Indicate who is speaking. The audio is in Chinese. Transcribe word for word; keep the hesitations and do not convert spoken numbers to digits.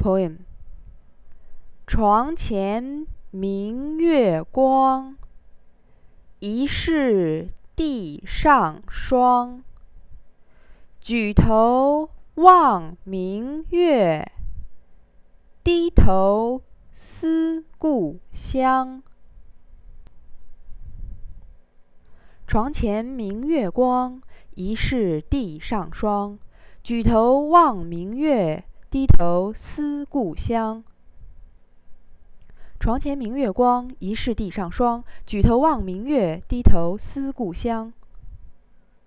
Speaker 1: poem。床前明月光，疑是地上霜。举头望明月，低头思故乡。床前明月光，疑是地上霜。举头望明月，低头思故乡。床前明月光，疑是地上霜。举头望明月，低头思故乡。